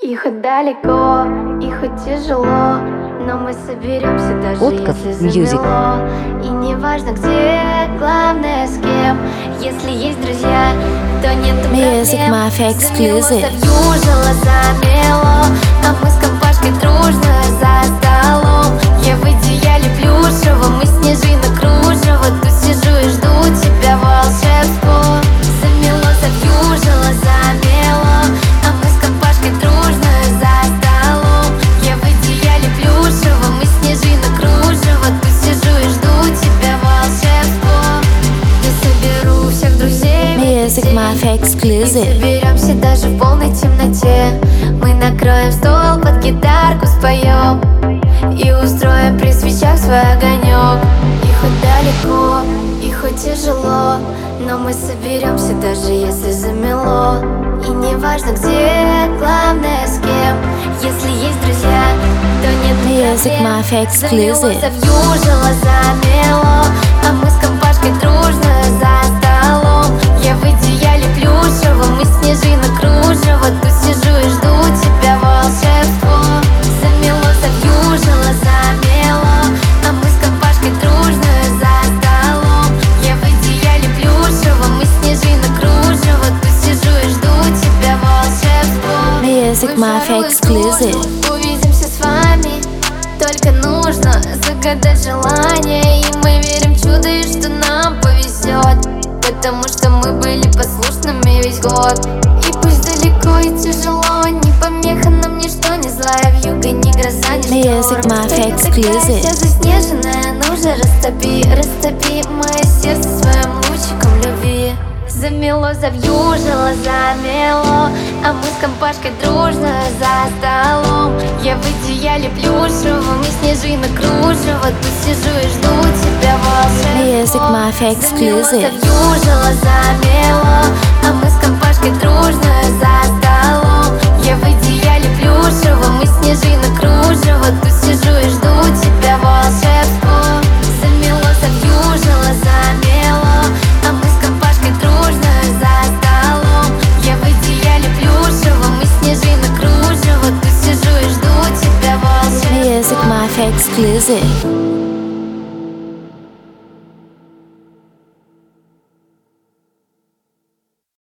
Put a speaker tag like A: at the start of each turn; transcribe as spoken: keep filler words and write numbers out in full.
A: И хоть далеко, и хоть тяжело, но мы соберемся, даже
B: Подкаст
A: если замело. И не важно где, главное с кем. Если есть друзья, то нет проблем.
C: Music Mafia Exclusive.
A: Завьюжило, замело, а мы с компашкой дружно за столом. Я в идеале плюшевом, и снежинок кружево. Тут сижу и жду тебя, волшебство. Замело, завьюжило, замело, а мы с компашкой дружно за столом. Я в идеале плюшевом, и снежинок кружево. Тут сижу и жду тебя, волшебство. Я соберу всех друзей.
C: Music Mafia Exclusive.
A: Соберемся даже в полной темноте. Мы накроем стол, под гитарку споем и устроим при свечах свой огонек. И хоть далеко, и хоть тяжело, но мы соберемся, даже если замело. И не важно где, главное с кем. Если есть друзья, то нет
C: Music
A: проблем.
C: Mafia Exclusive.
A: Замело, завьюжило, замело, а мы с компашкой дружно за столом. Я в идеале плюшевом, и снежинок кружево. Тут сижу и жду тебя, волшебство. Замело, завьюжило, замело, а мы с компашкой дружно за столом. Я в идеале плюшевом, и снежинок кружево. Тут сижу и жду тебя, волшебство.
C: Music Mafia Exclusive.
A: Увидимся с вами, только нужно загадать желание. И мы верим в чудо, и что нам повезет, потому что мы были послушными весь год. И пусть далеко и тяжело, не помеха нам ничто, не злая вьюга, ни гроза, ни
C: Music
A: шторм.
C: Mafia
A: Ты такая
C: Exclusive.
A: вся заснеженная, ну же растопи, растопи мое сердце своим лучиком любви. Замело, завьюжило, замело, а мы с компашкой дружно за столом. Я в идеале плюшевом, и снежинок кружево. Тут сижу и жду тебя, волшебство.
C: Music Mafia
A: Замело,
C: Exclusive.
A: завьюжило, замело, а мы с компашкой дружно за столом. Я в идеале плюшевом, и снежинок кружево. Тут сижу и жду тебя, волшебство. Замело, завьюжило, замело, а мы с компашкой дружно за столом. Я в идеале плюшевом, и снежинок кружево. Тут сижу и жду тебя, волшебство.
C: Music Mafia Exclusive.